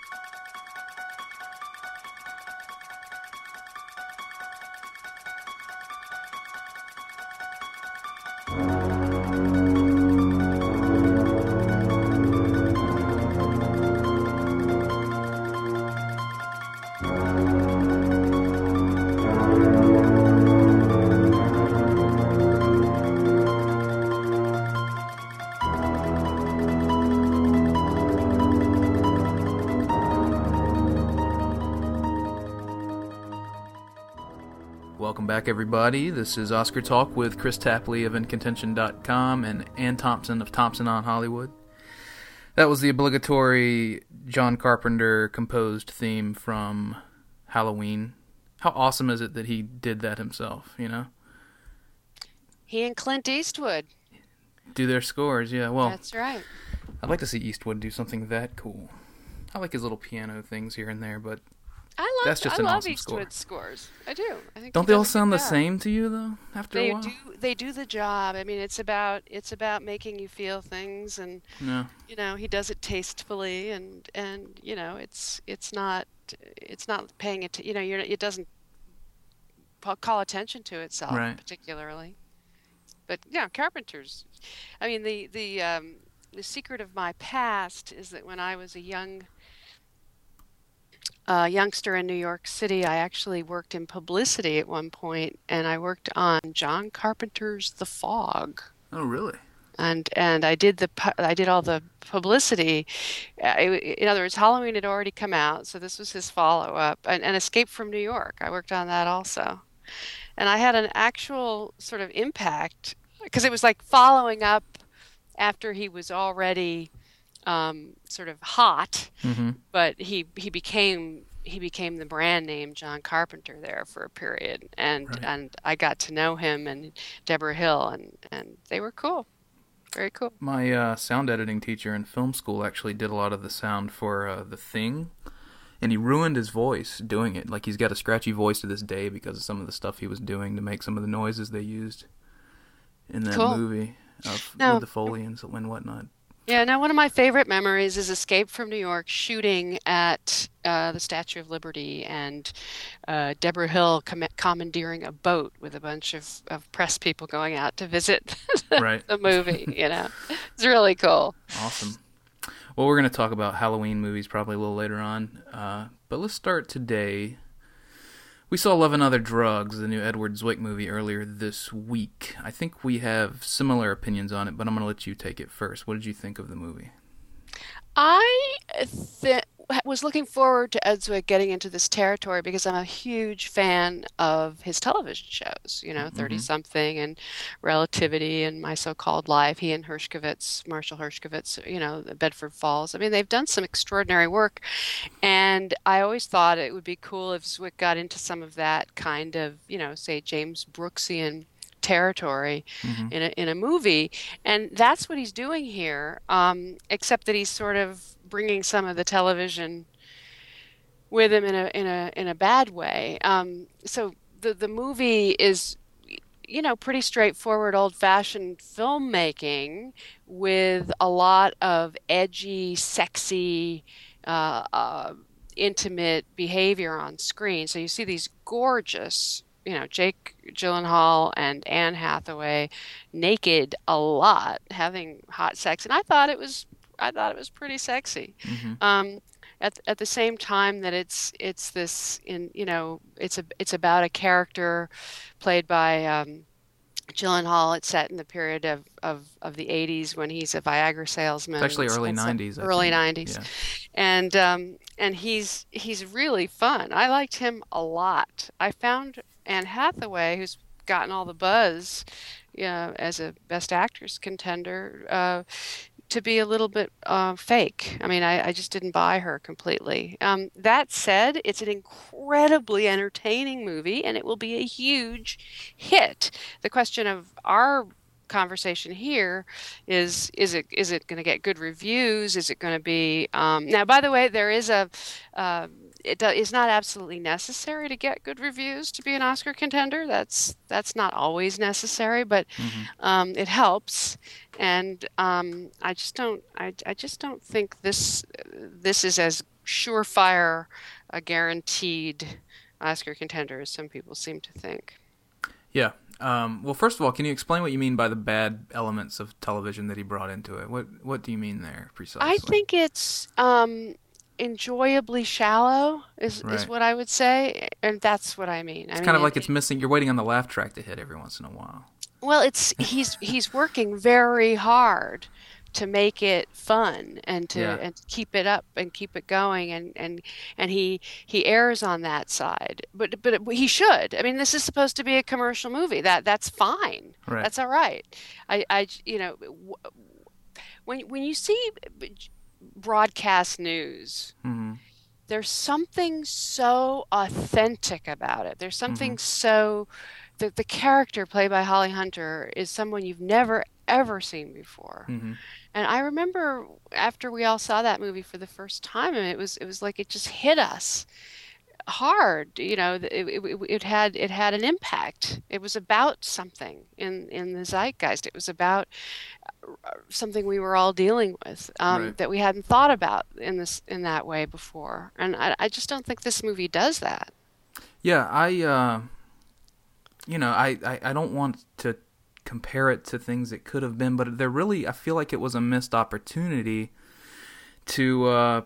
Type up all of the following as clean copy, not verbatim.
Welcome back, everybody. This is Oscar Talk with Chris Tapley of InContention.com and Ann Thompson of Thompson on Hollywood. That was the obligatory John Carpenter composed theme from Halloween. How awesome is it that he did that himself, you know? He and Clint Eastwood. Do their scores, yeah. Well, That's right. I'd like to see Eastwood do something that cool. I like his little piano things here and there, but that's just an I love awesome Eastwood's scores. I do. I think Don't they all sound the same to you, though, after a while? They do the job. I mean, it's about making you feel things, and No. he does it tastefully, and it's not paying it. It doesn't call attention to itself Right. particularly. But yeah, Carpenter's. I mean, the secret of my past is that when I was a youngster in New York City, I actually worked in publicity at one point, and I worked on John Carpenter's The Fog. Oh, really? And I did all the publicity. In other words, Halloween had already come out, so this was his follow-up. And Escape from New York, I worked on that also. And I had an actual sort of impact, because it was like following up after he was already sort of hot, Mm-hmm. but he became the brand name John Carpenter there for a period, and Right. and I got to know him and Deborah Hill, and they were cool, very cool. My sound editing teacher in film school actually did a lot of the sound for The Thing, and he ruined his voice doing it. Like, he's got a scratchy voice to this day because of some of the stuff he was doing to make some of the noises they used in that Cool. movie No, with the Foley and whatnot. yeah. Now, one of my favorite memories is Escape from New York, shooting at the Statue of Liberty, and Deborah Hill commandeering a boat with a bunch of press people going out to visit Right. the movie. It's really cool. Awesome. Well, we're going to talk about Halloween movies probably a little later on, but let's start today. We saw Love and Other Drugs, the new Edward Zwick movie, earlier this week. I think we have similar opinions on it, but I'm going to let you take it first. What did you think of the movie? I was looking forward to Ed Zwick getting into this territory because I'm a huge fan of his television shows, 30 Mm-hmm. something and Relativity and My So-Called Life. He and Marshall Hershkovitz, the Bedford Falls. I mean, they've done some extraordinary work, and I always thought it would be cool if Zwick got into some of that kind of, say James Brooksian territory Mm-hmm. in a movie, and that's what he's doing here. Except that he's sort of bringing some of the television with him in a bad way. So the movie is, pretty straightforward, old-fashioned filmmaking with a lot of edgy, sexy, uh, uh, intimate behavior on screen. So you see these gorgeous, Jake Gyllenhaal and Anne Hathaway naked a lot, having hot sex, and I thought it was pretty sexy. Mm-hmm. At the same time that it's this it's about a character played by Gyllenhaal. It's set in the period of the 80s when he's a Viagra salesman. It's actually early And so- 90s, I early think. 90s, Yeah. and he's really fun. I liked him a lot. I found Anne Hathaway, who's gotten all the buzz, as a Best Actress contender, to be a little bit fake. I mean, I just didn't buy her completely. That said, it's an incredibly entertaining movie, and it will be a huge hit. The question of our conversation here is it going to get good reviews? Is it going to be now? By the way, there is it's not absolutely necessary to get good reviews to be an Oscar contender. That's not always necessary, but Mm-hmm. it helps. And I just don't think this is as surefire, guaranteed Oscar contender, as some people seem to think. Yeah. Well, first of all, can you explain what you mean by the bad elements of television that he brought into it? What do you mean there I precisely? think it's enjoyably shallow is Right. what I would say, and that's what I mean. I It's mean kind of like it's missing. You're waiting on the laugh track to hit every once in a while. well, it's he's working very hard to make it fun Yeah. and to keep it up and keep it going and he errs on that side. But he should. I mean, this is supposed to be a commercial movie. That's fine. Right. That's all right. I you know when you see broadcast news, Mm-hmm. there's something so authentic about it. There's Mm-hmm. something so the character played by Holly Hunter is someone you've never ever seen before. Mm-hmm. And I remember after we all saw that movie for the first time, and it was like it just hit us hard. It had an impact. It was about something in the zeitgeist. It was about something we were all dealing with Right. that we hadn't thought about in that way before. And I just don't think this movie does that. Yeah. I don't want to compare it to things it could have been, but I feel like it was a missed opportunity to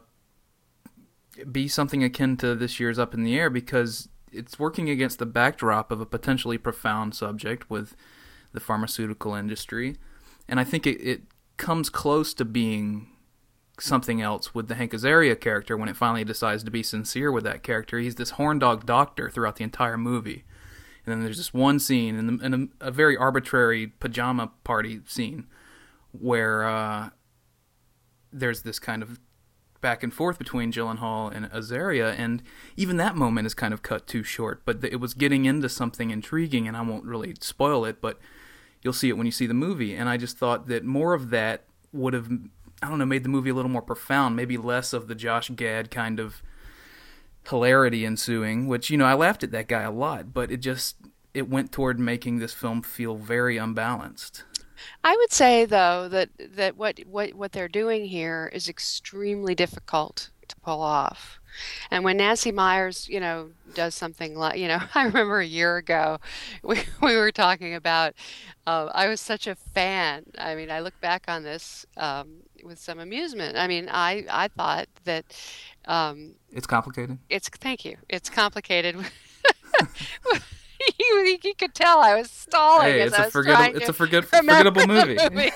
be something akin to this year's Up in the Air, because it's working against the backdrop of a potentially profound subject with the pharmaceutical industry. And I think it comes close to being something else with the Hank Azaria character when it finally decides to be sincere with that character. He's this horn dog doctor throughout the entire movie. And then there's this one scene in a very arbitrary pajama party scene where there's this kind of back and forth between Gyllenhaal and Azaria, and even that moment is kind of cut too short. But it was getting into something intriguing, and I won't really spoil it, but you'll see it when you see the movie. And I just thought that more of that would have, I don't know, made the movie a little more profound, maybe less of the Josh Gad kind of hilarity ensuing, which, I laughed at that guy a lot, but it went toward making this film feel very unbalanced. I would say though that what they're doing here is extremely difficult to pull off. And when Nancy Myers, does something like, I remember a year ago we were talking about, I was such a fan. I mean, I look back on this with some amusement. I mean, I thought that um, It's complicated. thank you. It's complicated. You could tell I was stalling Hey, as I was trying it's to a remember forgettable movie. the movie.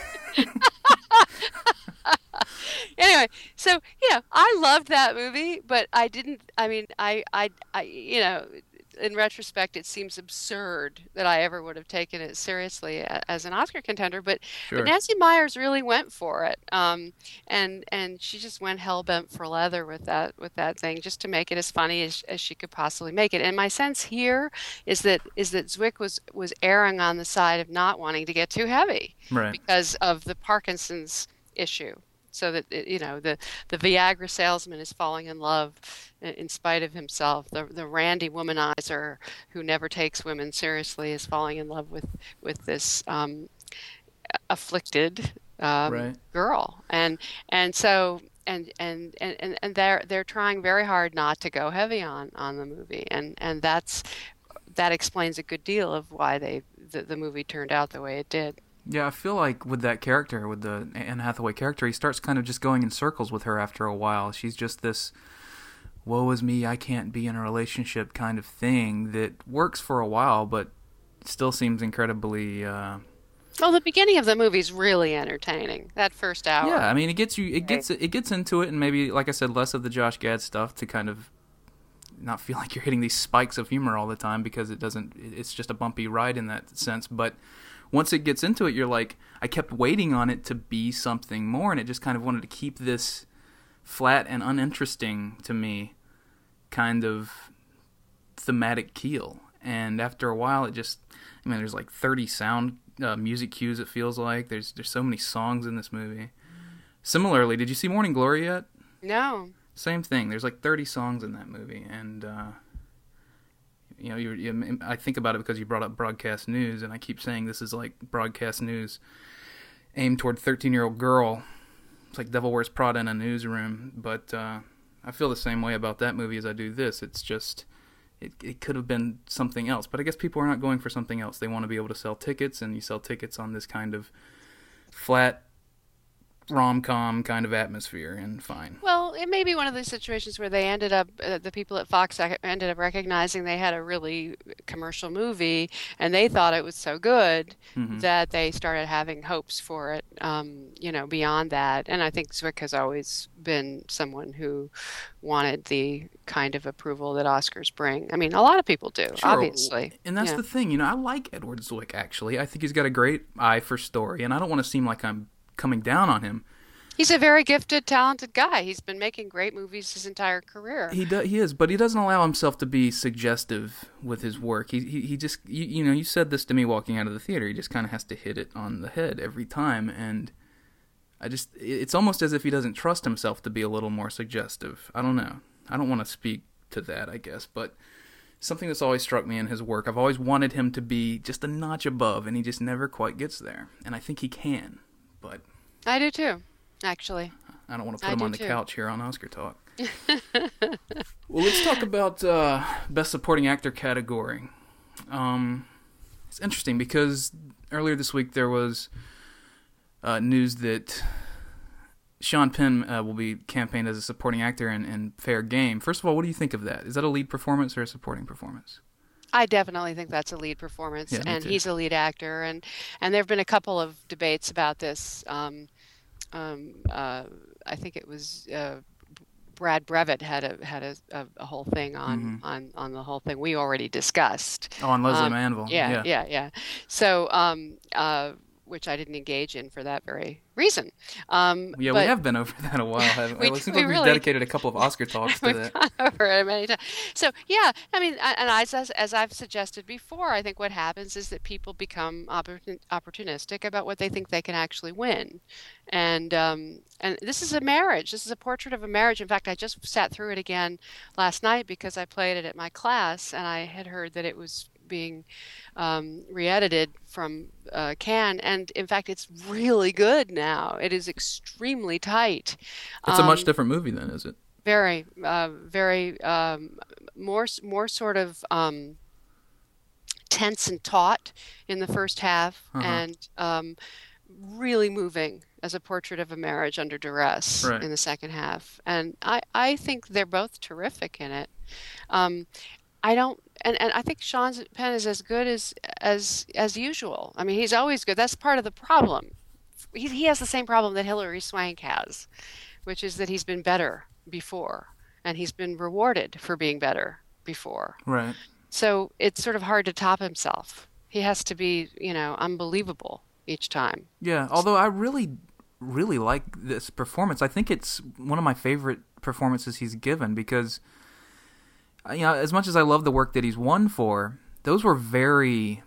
Anyway, so I loved that movie, but I didn't. I mean, in retrospect, it seems absurd that I ever would have taken it seriously as an Oscar contender. But Sure. Nancy Myers really went for it, and she just went hell bent for leather with that thing, just to make it as funny as she could possibly make it. And my sense here is that Zwick was erring on the side of not wanting to get too heavy Right. because of the Parkinson's issue. So that the Viagra salesman is falling in love in spite of himself. The randy womanizer who never takes women seriously is falling in love with this afflicted Right. girl, and so and they're trying very hard not to go heavy on the movie, and that explains a good deal of why the movie turned out the way it did. Yeah, I feel like with that character, with the Anne Hathaway character, he starts kind of just going in circles with her after a while. She's just this woe is me, I can't be in a relationship kind of thing that works for a while, but still seems incredibly Well, the beginning of the movie's really entertaining. That first yeah, hour. I mean, it gets you, Right. it gets into it, and maybe, like I said, less of the Josh Gad stuff to kind of not feel like you're hitting these spikes of humor all the time, because it's just a bumpy ride in that sense. But once it gets into it, you're like, I kept waiting on it to be something more, and it just kind of wanted to keep this flat and uninteresting to me kind of thematic keel. And after a while, there's like 30 sound music cues. It feels like there's so many songs in this movie. Similarly, did you see Morning Glory yet? No. Same thing. There's like 30 songs in that movie, and I think about it because you brought up broadcast news, and I keep saying this is like broadcast news aimed toward 13-year-old girl. It's like Devil Wears Prada in a newsroom, but I I feel the same way about that movie as I do this. It's just it could have been something else, but I guess people are not going for something else. They want to be able to sell tickets, and you sell tickets on this kind of flat rom-com kind of atmosphere, and fine. Well, it may be one of those situations where they ended up, the people at Fox ended up recognizing they had a really commercial movie, and they thought it was so good Hmm. that they started having hopes for it, beyond that. And I think Zwick has always been someone who wanted the kind of approval that Oscars bring. I mean, a lot of people do, Sure, obviously. and that's Yeah. the thing. You know, I like Edward Zwick, actually. I think he's got a great eye for story, and I don't want to seem like I'm coming down on him. He's a very gifted, talented guy. He's been making great movies his entire career. He is, but he doesn't allow himself to be suggestive with his work. He just you know, you said this to me walking out of the theater. He just kind of has to hit it on the head every time, and it's almost as if he doesn't trust himself to be a little more suggestive. I don't know. I don't want to speak to that, I guess, but something that's always struck me in his work. I've always wanted him to be just a notch above, and he just never quite gets there. And I think he can, but I do too, actually. I don't want to put I him do on the too. couch here on Oscar Talk. Well, let's talk about Best Supporting Actor category. It's interesting because earlier this week there was news that Sean Penn will be campaigned as a supporting actor in Fair Game. First of all, what do you think of that? Is that a lead performance or a supporting performance? I definitely think that's a lead performance, Yeah, me and too. he's a lead actor, and there have been a couple of debates about this. I think it was Brad Brevitt had a whole thing Hmm. on the whole thing we already discussed. Oh, on Leslie Um, Manville. yeah, Yeah. yeah, yeah. So, which I didn't engage in for that very reason. Yeah, we But have been over that a while, haven't we? we It seems we like we've really dedicated a couple of Oscar talks to we've that. gone over it many times. So yeah, I mean, and as I've suggested before, I think what happens is that people become opportunistic about what they think they can actually win, and this is a marriage. This is a portrait of a marriage. In fact, I just sat through it again last night because I played it at my class, and I had heard that it was being re-edited from Cannes, and in fact, it's really good now. It is extremely tight. It's a much Um, different movie then, is it? very more sort of tense and taut in the first half, Uh-huh. and really moving as a portrait of a marriage under duress Right. in the second half. And I think they're both terrific in it. Um, I don't, and I think Sean Penn is as good as usual. I mean, he's always good. That's part of the problem. He has the same problem that Hilary Swank has, which is that he's been better before, and he's been rewarded for being better before. Right. So it's sort of hard to top himself. He has to be, unbelievable each time. Yeah, although I really, really like this performance. I think it's one of my favorite performances he's given because, as much as I love the work that he's won for, those were very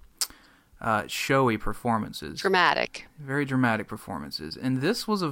showy performances, Dramatic. very dramatic performances. And this was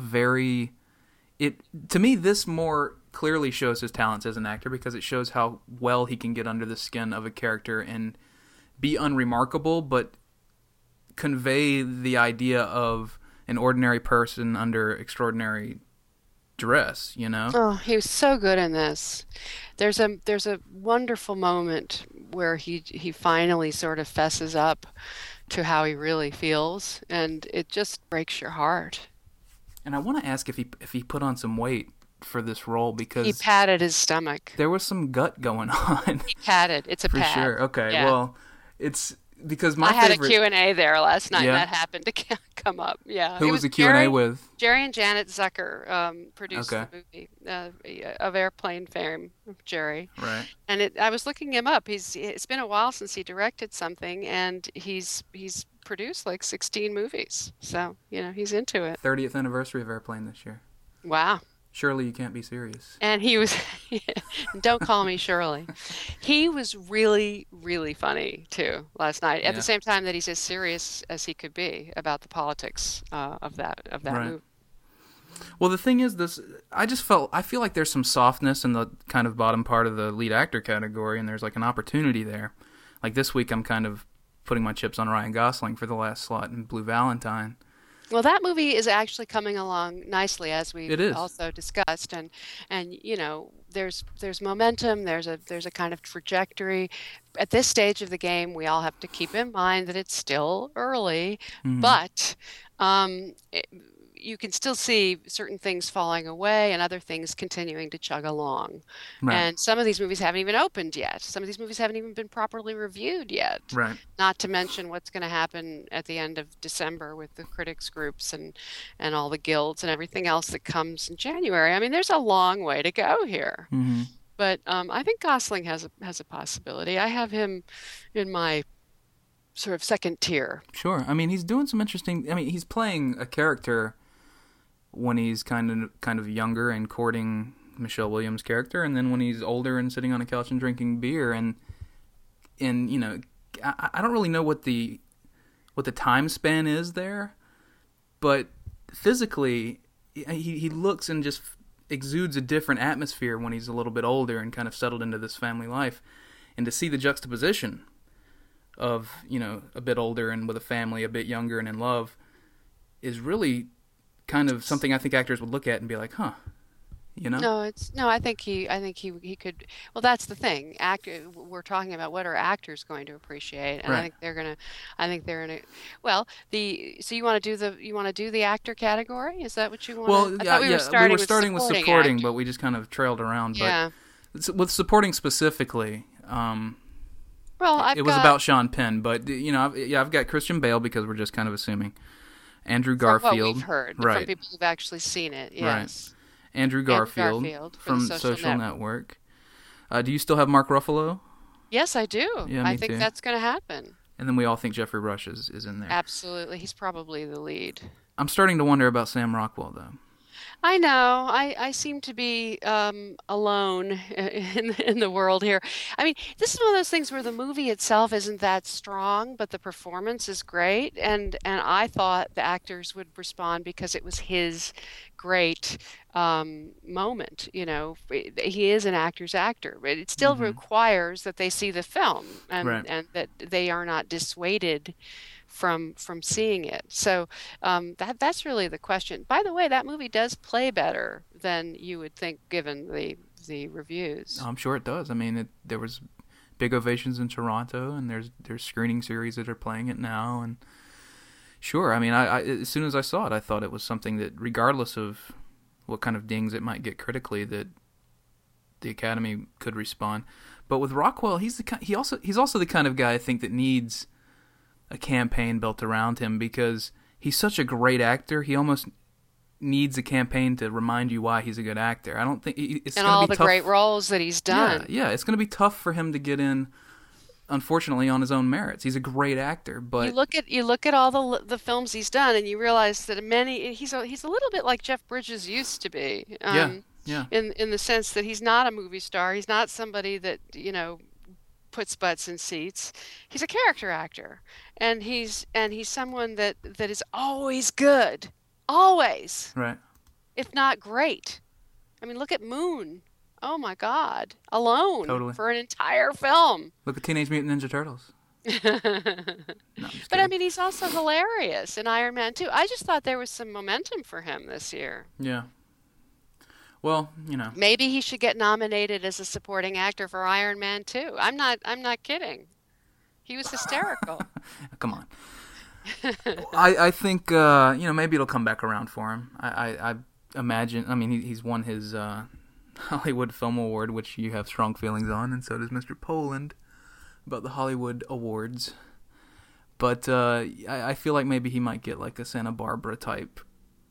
to me, this more clearly shows his talents as an actor because it shows how well he can get under the skin of a character and be unremarkable, but convey the idea of an ordinary person under extraordinary duress, you know? Oh, he was so good in this. There's a wonderful moment where he finally sort of fesses up to how he really feels, and it just breaks your heart. And I want to ask if he put on some weight for this role He because patted his stomach. there was some gut going on He patted. It's a for pat. sure. Okay, Yeah. well, it's because I my had a favorite. Q&A there last night, and Yeah, that happened to come up. Yeah, who it was was the Q&A with? Jerry and Janet Zucker produced Okay, the movie of Airplane fame, Jerry. right. And I was looking him up. It's been a while since he directed something, and he's produced like 16 movies. So, he's into it. 30th anniversary of Airplane this year. Wow. Surely you can't be serious. And he was, don't call me Shirley. He was really, really funny too last night. At the Yeah, same time that he's as serious as he could be about the politics of that right. movie. Well, the thing is, I feel like there's some softness in the kind of bottom part of the lead actor category, and there's like an opportunity there. Like this week, I'm kind of putting my chips on Ryan Gosling for the last slot in Blue Valentine. Well, that movie is actually coming along nicely, as we've It is. also discussed, and there's momentum, there's a kind of trajectory. At this stage of the game, we all have to keep in mind that it's still early, Hmm. but you can still see certain things falling away and other things continuing to chug along. Right. And some of these movies haven't even opened yet. Some of these movies haven't even been properly reviewed yet. Right. Not to mention what's going to happen at the end of December with the critics groups and all the guilds and everything else that comes in January. I mean, there's a long way to go here. Hmm. But I think Gosling has a possibility. I have him in my sort of second tier. Sure. I mean, he's doing some interesting. I mean, he's playing a character when he's kind of younger and courting Michelle Williams' character, and then when he's older and sitting on a couch and drinking beer, and I don't really know what the time span is there, but physically, he looks and just exudes a different atmosphere when he's a little bit older and kind of settled into this family life, and to see the juxtaposition of a bit older and with a family, a bit younger and in love, is really kind of something I think actors would look at and be like, huh, you know? No, it's no. I think he could. Well, that's the thing. We're talking about what are actors going to appreciate, and I Right. think they're gonna. I think they're gonna. Well, the so you want to do the actor category? Is that what you want to? Well, I yeah, thought we were yeah, we were starting with starting with supporting supporting, but actor. we just kind of trailed around. But Yeah. with supporting specifically, Well, it I've was got about Sean Penn. But I've got Christian Bale because we're just kind of assuming. Andrew from what we've Garfield, heard from right, people who've actually seen it. right. Yes. Andrew Andrew Garfield Garfield for the from Social Social Network. Network. Do you still have Mark Ruffalo? Yes, I do. Yeah, I me think too. that's going to happen. And then we all think Jeffrey Rush is in there. Absolutely. He's probably the lead. I'm starting to wonder about Sam Rockwell though. I know. I seem to be alone in the world here. I mean, this is one of those things where the movie itself isn't that strong, but the performance is great, and I thought the actors would respond because it was his great moment. You know, he is an actor's actor, but it still Hmm. requires that they see the film Right. and that they are not dissuaded from seeing it. So that's really the question. By the way, that movie does play better than you would think given the reviews. I'm sure it does. I mean, there was big ovations in Toronto, and there's screening series that are playing it now. And sure, I mean, as soon as I saw it, I thought it was something that, regardless of what kind of dings it might get critically, that the Academy could respond. But with Rockwell, he's also the kind of guy I think that needs a campaign built around him because he's such a great actor. He almost needs a campaign to remind you why he's a good actor. I don't think it's And going to all be the tough. great roles that he's Yeah, done. yeah, it's going to be tough for him to get in. Unfortunately, on his own merits, he's a great actor, but You look at all the films he's done, and you realize that many he's a little bit like Jeff Bridges used to be, yeah, yeah, in the sense that he's not a movie star. He's not somebody that puts butts in seats. He's a character actor, and he's someone that is always good, always, right, if not great. I mean, look at Moon. Oh my God, alone totally. for an entire film. Look at Teenage Mutant Ninja Turtles. But No, I'm just I kidding. mean, he's also hilarious in Iron Man 2. I just thought there was some momentum for him this year. Yeah. Well, Maybe he should get nominated as a supporting actor for Iron Man 2. I'm not kidding. He was hysterical. come on. I think maybe it'll come back around for him. I imagine. I mean, he's won his Hollywood Film Award, which you have strong feelings on, and so does Mr. Poland about the Hollywood Awards. But I feel like maybe he might get like a Santa Barbara type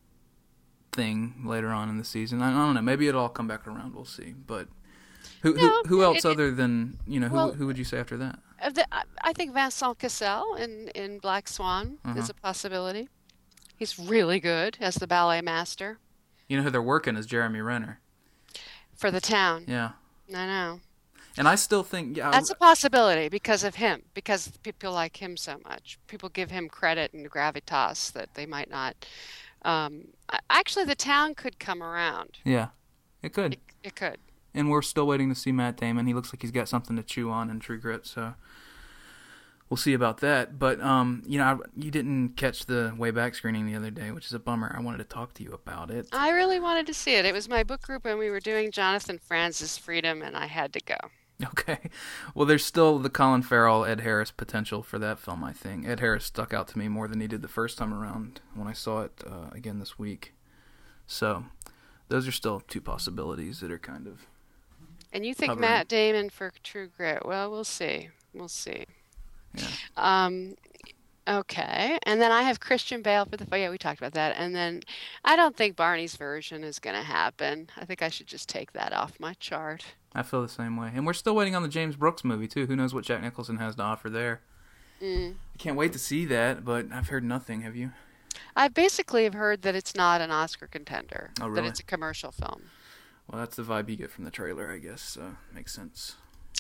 thing later on in the season. I don't know. Maybe it'll all come back around. We'll see. But who No, who else it other than well, who would you say after that? I think Vincent Cassel in Black Swan Uh-huh. is a possibility. He's really good as the ballet master You know who they're working is Jeremy Renner. for the town. Yeah. I know. And I still think That's a possibility because of him, because people like him so much. People give him credit and gravitas that they might not. Actually, the town could come around. yeah, it could. It could. And we're still waiting to see Matt Damon. He looks like he's got something to chew on in True Grit, so we'll see about that. But you didn't catch the way back screening the other day, which is a bummer. I wanted to talk to you about it. I really wanted to see it. It was my book group, and we were doing Jonathan Franz's Freedom, and I had to go. Okay. Well, there's still the Colin Farrell, Ed Harris potential for that film, I think. Ed Harris stuck out to me more than he did the first time around when I saw it again this week. So, those are still two possibilities that are kind of And you think hovering. Matt Damon for True Grit? Well, we'll see. We'll see. Yeah. Um, okay. And then I have Christian Bale for the. Oh, yeah, we talked about that. And then I don't think Barney's version is going to happen. I think I should just take that off my chart. I feel the same way. And we're still waiting on the James Brooks movie, too. Who knows what Jack Nicholson has to offer there. Mm. I can't wait to see that, but I've heard nothing. Have you? I basically have heard that it's not an Oscar contender, Oh, that really? it's a commercial film. Well, that's the vibe you get from the trailer, I guess. So, makes sense.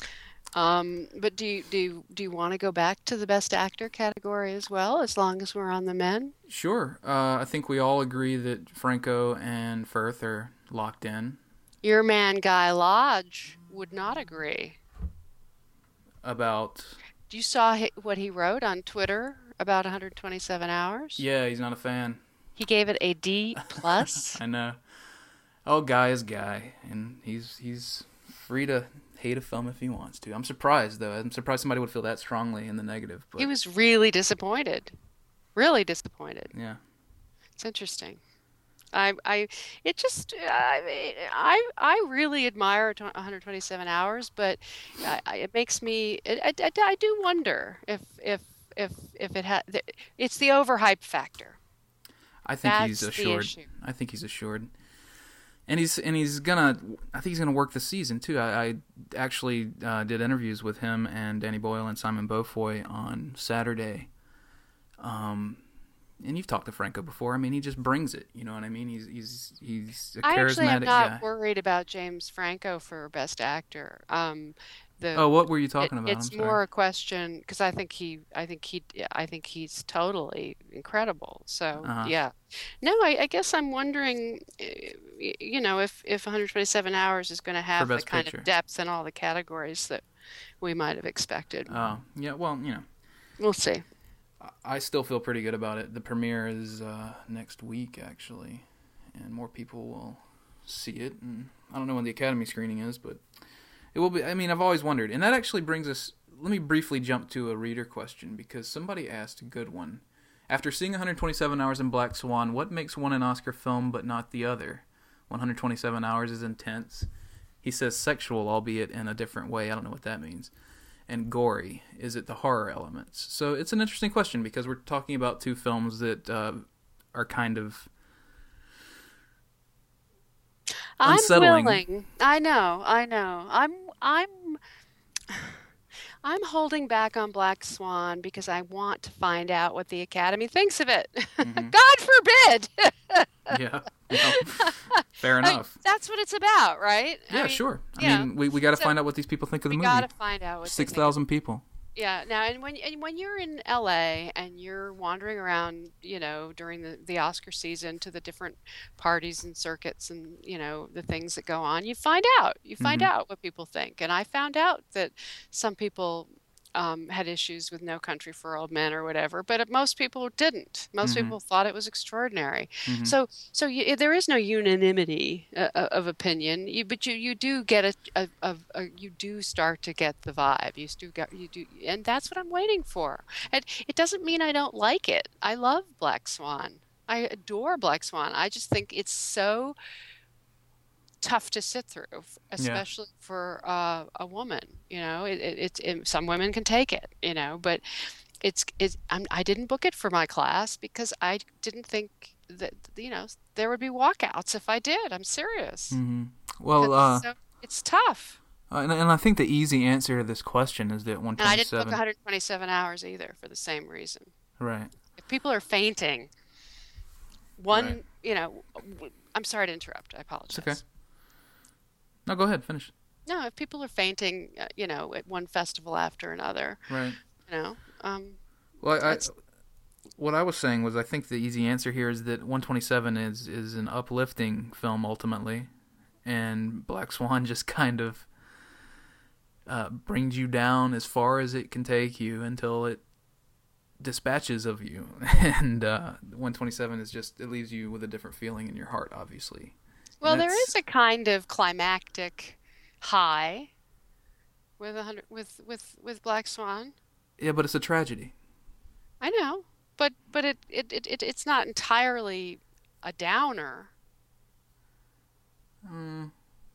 But do you want to go back to the Best Actor category as well, as long as we're on the men? Sure. I think we all agree that Franco and Firth are locked in. Your man Guy Lodge would not agree. About... You saw what he wrote on Twitter about 127 hours? Yeah, he's not a fan. He gave it a D plus. I know. Oh, Guy is Guy, and he's free to hate a film if he wants to. I'm surprised, though. I'm surprised somebody would feel that strongly in the negative. He But was really disappointed. Really disappointed. yeah, It's interesting. It just, I really admire 127 hours, but it makes me, I do wonder if it had, it's the overhype factor. I think he's That's the assured. issue. I think he's assured, and he's gonna. I think he's gonna work the season too. I actually did interviews with him and Danny Boyle and Simon Beaufoy on Saturday. And you've talked to Franco before. I mean, he just brings it. You know what I mean? He's a I actually am charismatic not guy. worried about James Franco for Best Actor. The Oh, what were you talking about? it's I'm sorry. more a question because I think he's totally incredible. So Uh-huh. yeah, no, I guess I'm wondering, if 127 hours is going to For have the Best kind Picture. of depth in all the categories that we might have expected. Oh, yeah. Well, We'll see. I still feel pretty good about it. The premiere is next week, actually, and more people will see it. And I don't know when the Academy screening is, but it will be. I mean, I've always wondered, and that actually brings us. Let me briefly jump to a reader question because somebody asked a good one. After seeing 127 Hours in Black Swan, what makes one an Oscar film but not the other? 127 Hours is intense. He says sexual, albeit in a different way. I don't know what that means. And gory? Is it the horror elements? So it's an interesting question because we're talking about two films that are kind of I'm unsettling. willing. I know. I'm holding back on Black Swan because I want to find out what the Academy thinks of it. Hmm. God forbid. Yeah. Well, fair I mean, enough. that's what it's about, right? Yeah, sure. I yeah. mean, we got to So find out what these people think of the we got movie. to find out what they think. 6,000 people. Yeah. Now, and when you're in LA and you're wandering around, during the Oscar season to the different parties and circuits and the things that go on, you find out. You find Hmm. out what people think. And I found out that some people had issues with No Country for Old Men or whatever, but most people didn't. Most Hmm. people thought it was extraordinary. Hmm. So there is no unanimity of opinion. But you do get you do start to get the vibe. You do, and that's what I'm waiting for. And it doesn't mean I don't like it. I love Black Swan. I adore Black Swan. I just think it's so tough to sit through, Yeah. especially for a woman. Some women can take it, but I didn't book it for my class because I didn't think that there would be walkouts if I did. I'm serious Hmm. because Well, it's tough. and I think the easy answer to this question is that And I didn't book 127. 127 hours either for the same reason. Right. If people are fainting, Right. I'm sorry to interrupt. I It's okay. apologize. No, go ahead. Finish. No, if people are fainting, at one festival after another, Right. you know, um, Well, that's what I was saying was I think the easy answer here is that 127 is an uplifting film ultimately, and Black Swan just kind of brings you down as far as it can take you until it dispatches of you. And 127 is just, it leaves you with a different feeling in your heart, obviously. And Well, there that's, is a kind of climactic high with a hundred with Black Swan. yeah, but it's a tragedy. I know, but it's not entirely a downer. Mm,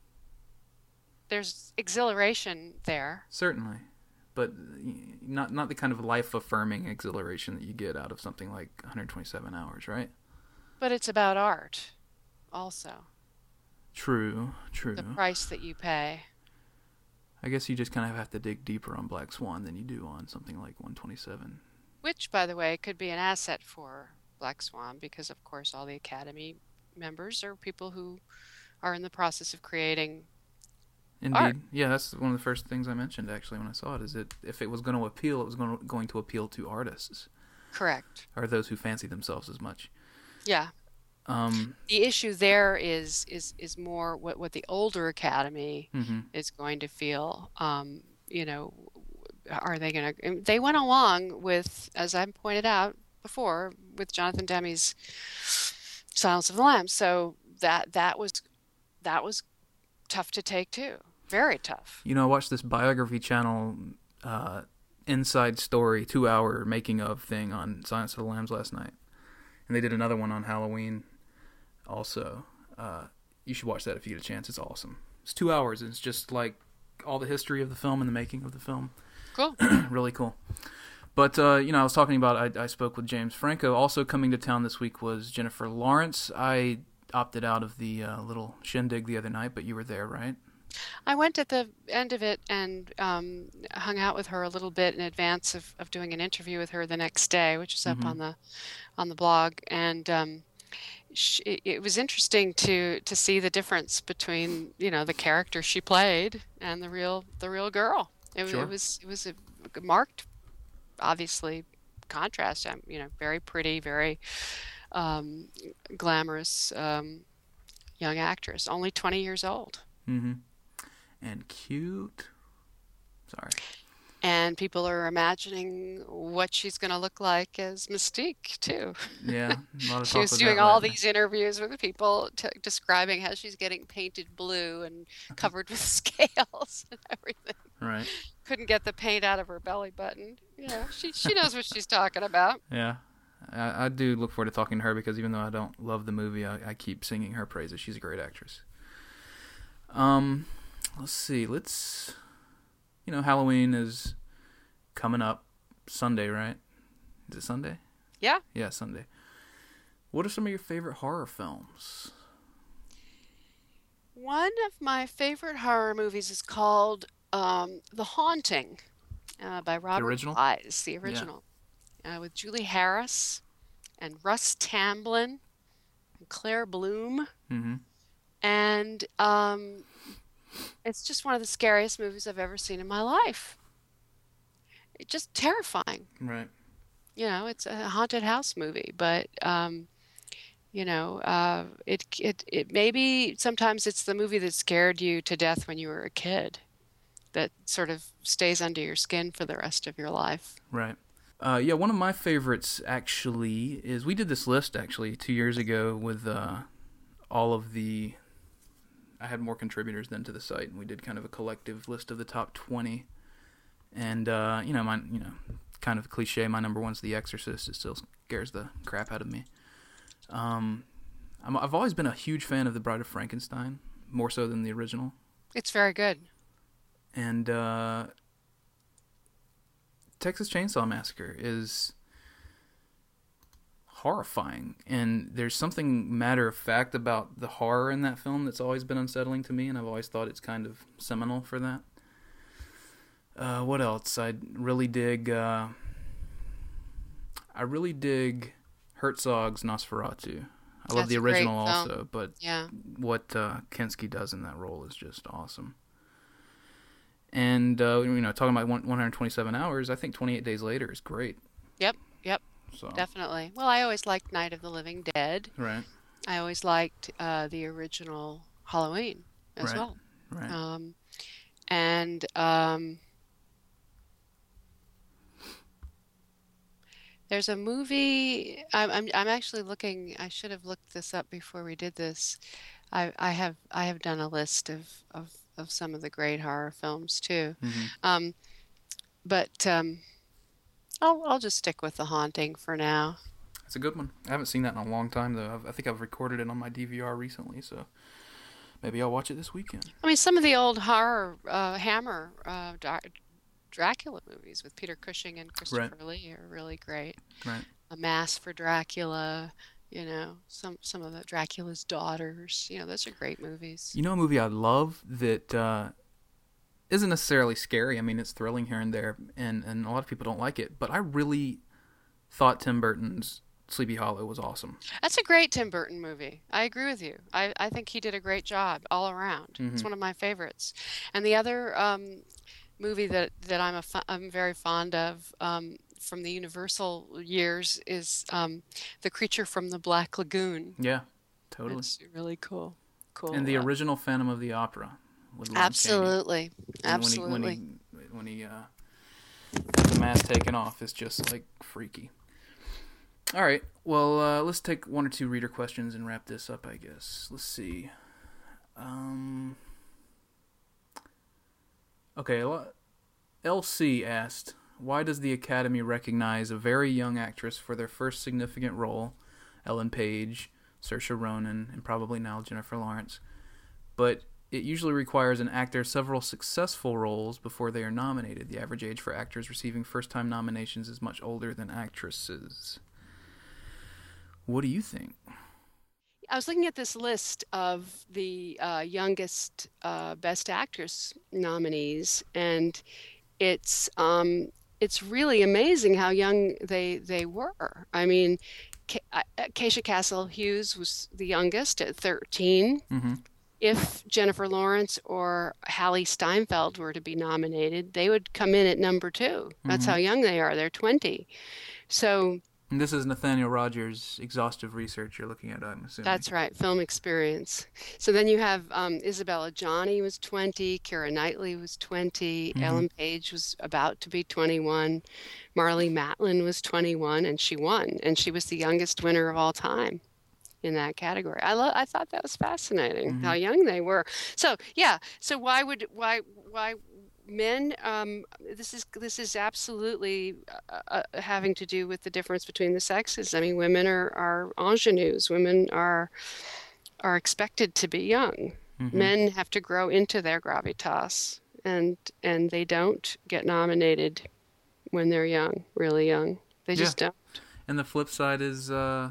There's exhilaration there. certainly. But not the kind of life affirming exhilaration that you get out of something like 127 hours, right? But it's about art also. True, The true. price that you pay. I guess you just kind of have to dig deeper on Black Swan than you do on something like 127. Which, by the way, could be an asset for Black Swan because, of course, all the Academy members are people who are in the process of creating art. Indeed. Yeah, that's one of the first things I mentioned actually when I saw it, is that if it was going to appeal, it was going to appeal to artists, Correct. or those who fancy themselves as much. Yeah. Um, The issue there is more what the older Academy hmm is going to feel. You know, are they going to? They went along with, as I pointed out before, with Jonathan Demme's Silence of the Lambs. So that was tough to take too. Very tough. I watched this biography channel uh, inside story 2 hour making of thing on Silence of the Lambs last night, and they did another one on Halloween also. You should watch that if you get a chance. It's awesome. It's 2 hours, and it's just like all the history of the film and the making of the film. Cool. Really cool. But I was talking about, I spoke with James Franco. Also coming to town this week was Jennifer Lawrence. I opted out of the little shindig the other night, but you were there, right? I went at the end of it and hung out with her a little bit in advance of doing an interview with her the next day, which is up Mm-hmm. on the blog. And it was interesting to see the difference between the character she played and the real girl. Sure. It was a marked, obviously, contrast. Very pretty, very um, glamorous young actress, only 20 years old. Mm-hmm. And cute. Sorry. And people are imagining what she's going to look like as Mystique, too. Yeah, a lot of She talk was with doing that all lately. these interviews with people describing how she's getting painted blue and covered with scales and everything. Right. Couldn't get the paint out of her belly button. She knows what she's talking about. Yeah. I do look forward to talking to her because even though I don't love the movie, I keep singing her praises. She's a great actress. Um, let's see. Halloween is coming up Sunday, right? Is it Sunday? Yeah. Yeah, Sunday. What are some of your favorite horror films? One of my favorite horror movies is called The Haunting by The Robert original? Wise, the Yeah. original, with Julie Harris and Russ Tamblyn and Claire Bloom. Mm-hmm. And it's just one of the scariest movies I've ever seen in my life. It's just terrifying. Right. It's a haunted house movie, but it maybe sometimes it's the movie that scared you to death when you were a kid that sort of stays under your skin for the rest of your life. Right. Yeah, one of my favorites actually is, we did this list actually 2 years ago with all of the, I had more contributors than to the site, and we did kind of a collective list of the top 20. And kind of cliche, my number one's The Exorcist. It still scares the crap out of me. I've always been a huge fan of The Bride of Frankenstein, more so than the original. It's very good. And Texas Chainsaw Massacre is horrifying, and there's something matter of fact about the horror in that film that's always been unsettling to me, and I've always thought it's kind of seminal for that. What else? I really dig Herzog's Nosferatu. I love That's the a great original film. also, but Yeah. what Kinski does in that role is just awesome. And talking about 127 hours, I think 28 Days Later is great. Yep. Yep. So Definitely. Well, I always liked Night of the Living Dead. right, I always liked the original Halloween as right, well. right. Um, and And there's a movie. I'm actually looking. I should have looked this up before we did this. I have done a list of some of the great horror films too. Hmm. Um, but I'll just stick with The Haunting for now. It's a good one. I haven't seen that in a long time though. I think I've recorded it on my DVR recently, so maybe I'll watch it this weekend. I mean, some of the old horror Hammer Dracula movies with Peter Cushing and Right, Christopher Lee are really great. right. A Mass for Dracula, some of the Dracula's Daughters, those are great movies. You know a movie I love that isn't necessarily scary. I mean, it's thrilling here and there, and a lot of people don't like it. But I really thought Tim Burton's Sleepy Hollow was awesome. That's a great Tim Burton movie. I agree with you. I think he did a great job all around. Hmm. It's one of my favorites. And the other movie that I'm very fond of from the Universal years is The Creature from the Black Lagoon. Yeah, totally. It's really cool. And the Cool. original Phantom of the Opera with Lon Chaney. Absolutely. And when he Absolutely. has the mask taken off, it's just like freaky. All right, well, let's take one or two reader questions and wrap this up, I guess. Let's see. Um, okay, LC asked, why does the Academy recognize a very young actress for their first significant role, Ellen Page, Saoirse Ronan, and probably now Jennifer Lawrence, but it usually requires an actor several successful roles before they are nominated? The average age for actors receiving first-time nominations is much older than actresses. What do you think? I was looking at this list of the youngest Best Actress nominees, and it's really amazing how young they were. I mean, Keisha Castle Hughes was the youngest at 13. Mm-hmm. If Jennifer Lawrence or Hallie Steinfeld were to be nominated, they would come in at number two. That's Mm-hmm. how young they are. They're 20. So And this is Nathaniel Rogers' exhaustive research you're looking at, I'm assuming. that's right, film experience. So then you have Isabella Johnny was 20, Keira Knightley was 20, Mm-hmm. Ellen Page was about to be 21, Marlee Matlin was 21, and she won, and she was the youngest winner of all time in that category. I thought that was fascinating Mm-hmm. how young they were. So yeah, so why men this is absolutely having to do with the difference between the sexes. I mean, women are ingenues. Women are expected to be young. Mm-hmm. Men have to grow into their gravitas, and they don't get nominated when they're young, really young. They Yeah. just don't. And the flip side is,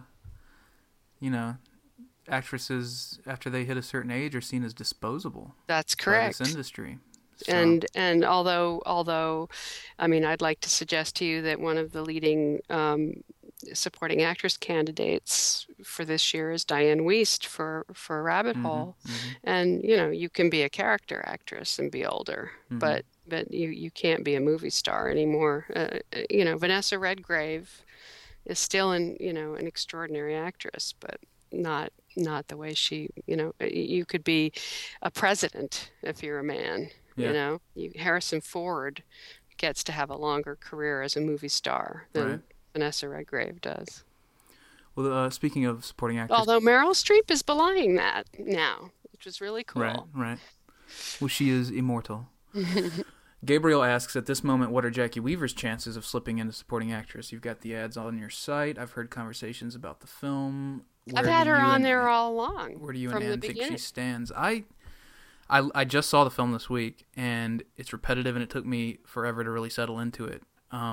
actresses, after they hit a certain age, are seen as disposable That's by this correct. industry. So, And although I mean, I'd like to suggest to you that one of the leading supporting actress candidates for this year is Diane Wiest for Rabbit mm-hmm, Hole. mm-hmm, And you can be a character actress and be older, mm-hmm. but you can't be a movie star anymore. Vanessa Redgrave is still an extraordinary actress, but not the way you could be a president if you're a man. Yeah, Harrison Ford gets to have a longer career as a movie star right. than Vanessa Redgrave does. Well, speaking of supporting actors, Although Meryl Streep is belying that now, which was really right, cool. right. Well, she is immortal. Gabriel asks, at this moment, what are Jackie Weaver's chances of slipping into supporting actress? You've got the ads on your site. I've heard conversations about the film. I've had her on there all along Where do you and from the Ann think she beginning. stands? I just saw the film this week, and it's repetitive, and it took me forever to really settle into it.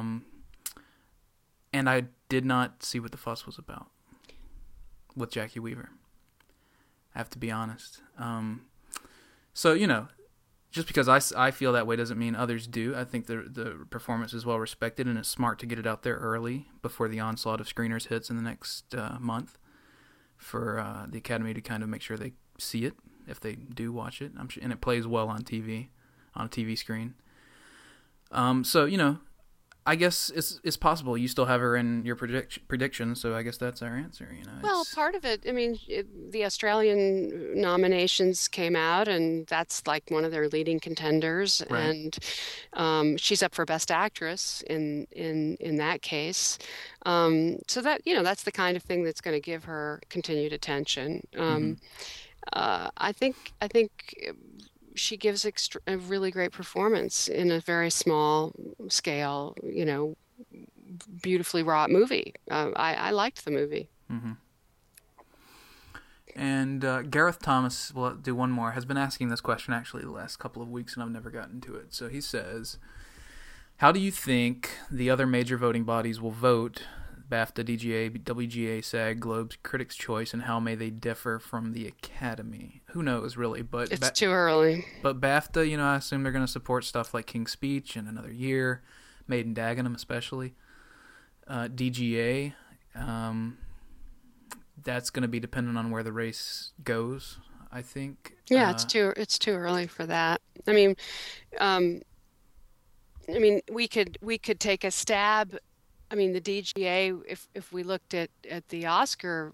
And I did not see what the fuss was about with Jackie Weaver. I have to be honest. So, just because I feel that way doesn't mean others do. I think the performance is well respected, and it's smart to get it out there early before the onslaught of screeners hits in the next month for the Academy to kind of make sure they see it if they do watch it. I'm sure, and it plays well on TV, on a TV screen. So, I guess it's possible. You still have her in your prediction, so I guess that's our answer. Well, part of it, I mean, the Australian nominations came out, and that's like one of their leading contenders, Right. and she's up for Best Actress in that case. So that, that's the kind of thing that's going to give her continued attention. Mm-hmm. I think she gives a really great performance in a very small scale, beautifully wrought movie. I liked the movie. Mm-hmm. And Gareth Thomas, will do one more, has been asking this question actually the last couple of weeks, and I've never gotten to it. So he says, how do you think the other major voting bodies will vote, BAFTA, DGA, WGA, SAG, Globes, Critics' Choice, and how may they differ from the Academy? Who knows, really? But it's too early. But BAFTA, I assume they're going to support stuff like King's Speech and Another Year, Made in Dagenham especially. DGA, that's going to be dependent on where the race goes, I think. Yeah, it's too early for that. I mean, we could take a stab. I mean, the DGA, if we looked at the Oscar,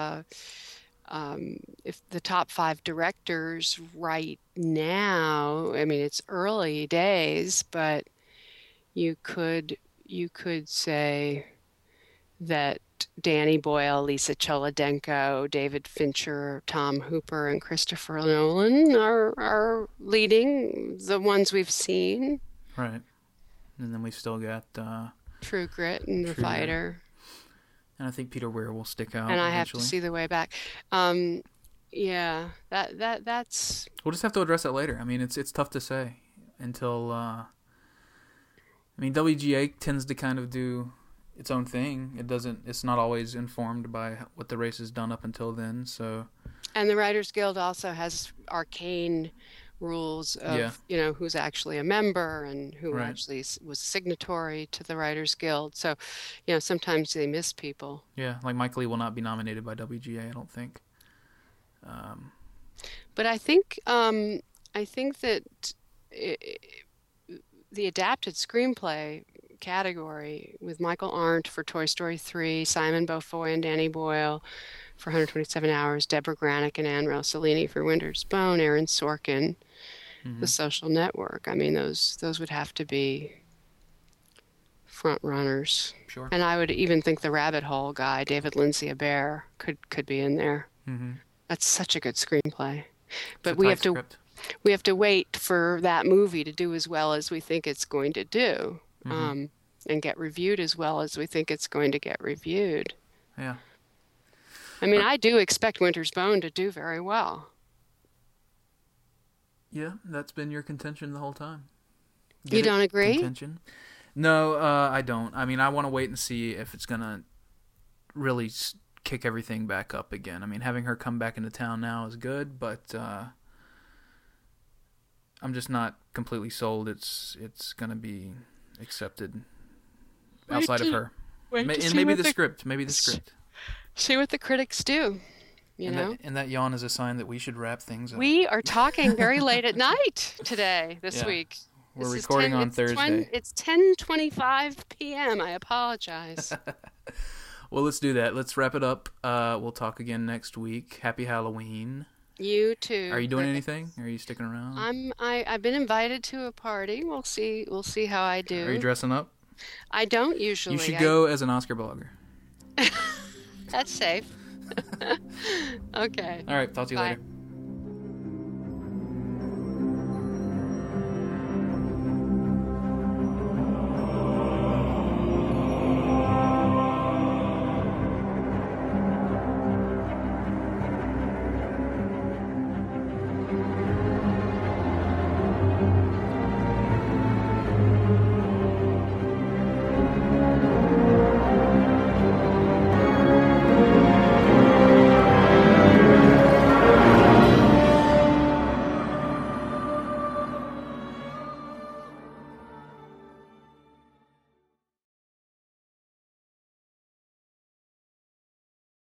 if the top 5 directors right now, I mean, it's early days, but you could say that Danny Boyle, Lisa Cholodenko, David Fincher, Tom Hooper, and Christopher Nolan are leading the ones we've seen. Right. And then we've still got True Grit and The Fighter. And I think Peter Weir will stick out. And I eventually. Have to See the Way Back. Yeah, that's. We'll just have to address that later. I mean, it's tough to say until. WGA tends to kind of do its own thing. It's not always informed by what the race has done up until then. So. And the Writers Guild also has arcane rules of who's actually a member and who actually was signatory to the Writers Guild. So, sometimes they miss people. Yeah, like Mike Lee will not be nominated by WGA, I don't think. But I think that the adapted screenplay category with Michael Arndt for Toy Story 3, Simon Beaufoy and Danny Boyle for 127 Hours, Deborah Granick and Anne Rossellini for Winter's Bone, Aaron Sorkin, The Social Network. I mean, those would have to be front runners. Sure. And I would even think the Rabbit Hole guy, David Lindsay Abaire, could be in there. Mm-hmm. That's such a good screenplay. But we have to wait for that movie to do as well as we think it's going to do, and get reviewed as well as we think it's going to get reviewed. Yeah. I mean, I do expect Winter's Bone to do very well. Yeah, that's been your contention the whole time. You don't agree? Contention? No, I don't. I mean, I want to wait and see if it's going to really kick everything back up again. I mean, having her come back into town now is good, but I'm just not completely sold it's going to be accepted outside of her. And maybe the script. Maybe the script. See what the critics do. And that yawn is a sign that we should wrap things up. We are talking very late at night today, this week. We're recording on Thursday. It's 10:25 p.m. I apologize. Well, let's do that. Let's wrap it up. We'll talk again next week. Happy Halloween. You too. Are you doing anything? Are you sticking around? I've been invited to a party. We'll see how I do. Are you dressing up? I don't usually. You should go as an Oscar blogger. That's safe. Okay. All right. Talk to you later.